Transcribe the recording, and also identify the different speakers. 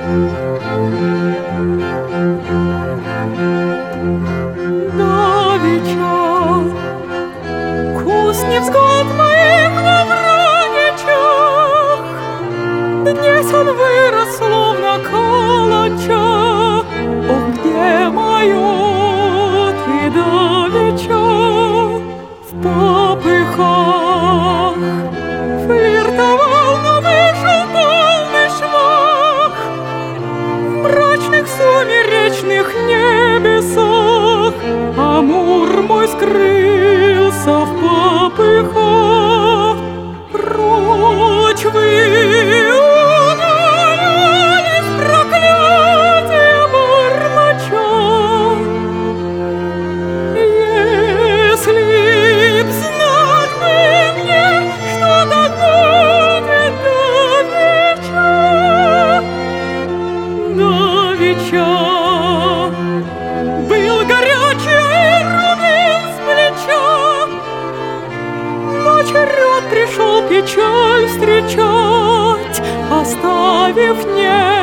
Speaker 1: Невзгод моих во враничах, днесь он вырос, словно калача. Ох, где мое ты давеча в попыхах флиртовал, но вышел полный швах в мрачных сумеречных небесах. Амур мой скрылся в попыхах, прочь вы удалялись, проклятия бормоча. Если б знать бы мне, что так будет давеча, был горячий рубин с плеча. Черед пришел печаль встречать, оставив не